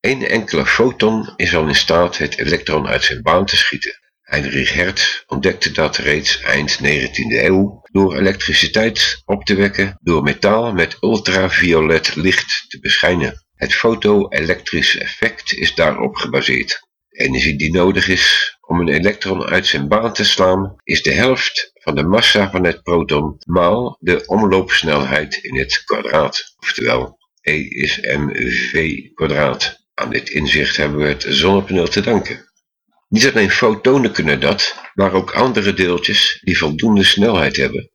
Eén enkele foton is al in staat het elektron uit zijn baan te schieten. Heinrich Hertz ontdekte dat reeds eind 19e eeuw door elektriciteit op te wekken door metaal met ultraviolet licht te beschijnen. Het foto-elektrische effect is daarop gebaseerd. De energie die nodig is om een elektron uit zijn baan te slaan is de helft van de massa van het proton maal de omloopsnelheid in het kwadraat, oftewel E is mv kwadraat. Aan dit inzicht hebben we het zonnepaneel te danken. Niet alleen fotonen kunnen dat, maar ook andere deeltjes die voldoende snelheid hebben.